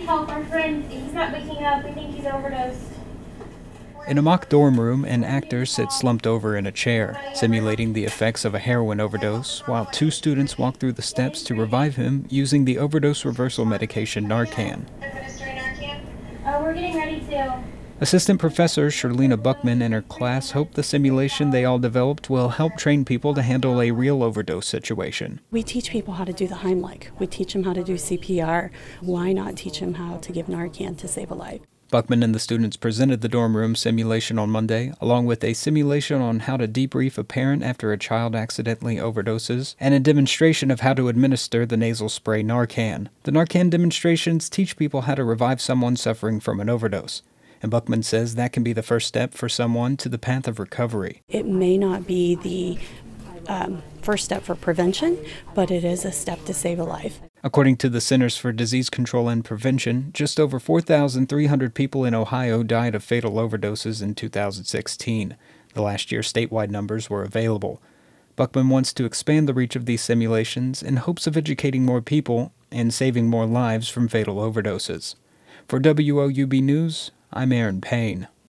need help. Our friend, he's not waking up. We think he's overdosed. In a mock dorm room, an actor sits slumped over in a chair, simulating the effects of a heroin overdose, while two students walk through the steps to revive him using the overdose reversal medication Narcan. We're getting ready to. Assistant Professor Shirlena Buckman and her class hope the simulation they all developed will help train people to handle a real overdose situation. We teach people how to do the Heimlich. We teach them how to do CPR. Why not teach them how to give Narcan to save a life? Buckman and the students presented the dorm room simulation on Monday, along with a simulation on how to debrief a parent after a child accidentally overdoses, and a demonstration of how to administer the nasal spray Narcan. The Narcan demonstrations teach people how to revive someone suffering from an overdose, and Buckman says that can be the first step for someone to the path of recovery. It may not be the first step for prevention, but it is a step to save a life. According to the Centers for Disease Control and Prevention, just over 4,300 people in Ohio died of fatal overdoses in 2016. The last year, statewide numbers were available. Buckman wants to expand the reach of these simulations in hopes of educating more people and saving more lives from fatal overdoses. For WOUB News, I'm Aaron Payne.